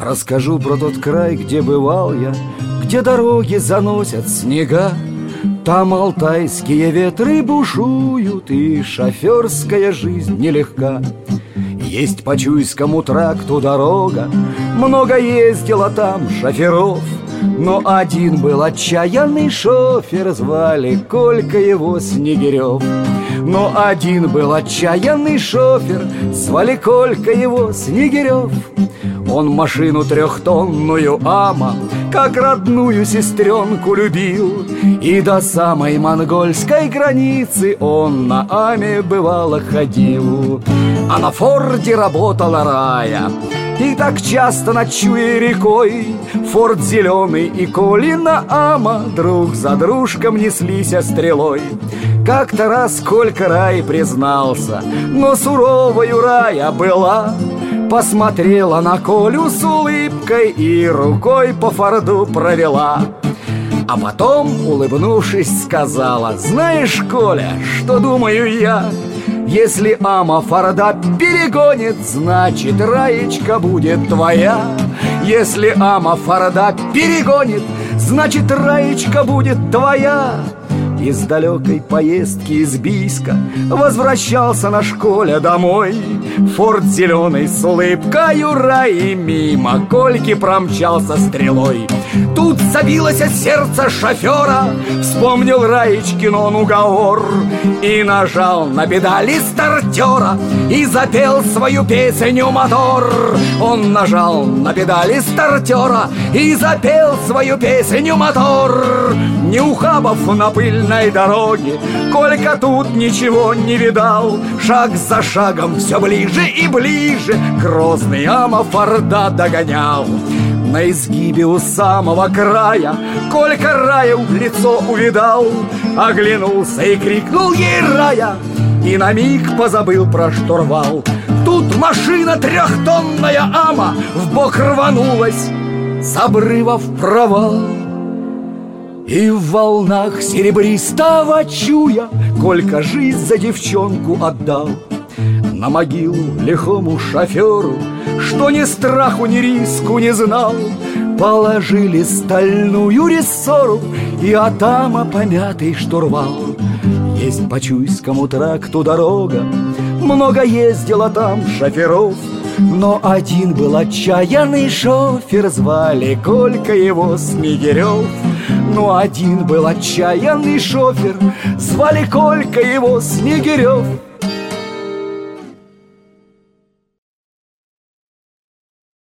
Расскажу про тот край, где бывал я, где дороги заносят снега. Там алтайские ветры бушуют, и шоферская жизнь нелегка. Есть по Чуйскому тракту дорога, много ездило там шоферов, но один был отчаянный шофер, звали Колька его Снегирев. Но один был отчаянный шофер, звали Колька его Снегирев. Он машину трехтонную «Ама» как родную сестренку любил, и до самой монгольской границы он на «Аме» бывало ходил. А на «Форде» работала Рая, и так часто ночуя рекой, Форд зеленый и Колина «Ама» друг за дружком неслись стрелой. Как-то раз Колька Рай признался, но суровою Рая была. Посмотрела на Колю с улыбкой и рукой по Форду провела. А потом, улыбнувшись, сказала: «Знаешь, Коля, что думаю я? Если «Ама» Форда перегонит, значит, Раечка будет твоя. Если «Ама» Форда перегонит, значит, Раечка будет твоя». Из далекой поездки из Бийска возвращался наш Коля домой. Форд зеленый с улыбкою Раи мимо Кольки промчался стрелой. Тут забилось сердце шофера, вспомнил Раечкин он уговор, и нажал на педали стартера, и запел свою песню мотор. Он нажал на педали стартера, и запел свою песню мотор. Ни ухабов на пыльной дороге Колька тут ничего не видал. Шаг за шагом все ближе и ближе грозный «Ама» Форда догонял. На изгибе у самого края Колька Раю в лицо увидал, оглянулся и крикнул ей «Рая!» и на миг позабыл про штурвал. Тут машина трехтонная «Ама» вбок рванулась с обрыва в провал. И в волнах серебристого Чуя Колька жизнь за девчонку отдал. На могилу лихому шоферу, что ни страху, ни риску не знал, положили стальную рессору и от «Ама» помятый штурвал. Есть по Чуйскому тракту дорога, много ездило там шоферов, но один был отчаянный шофер, звали Колька его Снегирев. Но один был отчаянный шофер, звали Колька его Снегирев.